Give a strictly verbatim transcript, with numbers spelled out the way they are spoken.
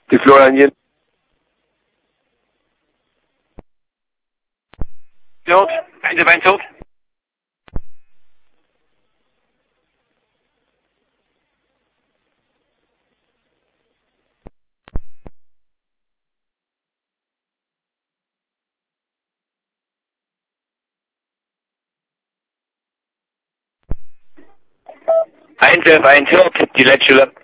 Die Florian Jens. Tot. Einde Bein tot. Eins, eins, tot. Die letzte.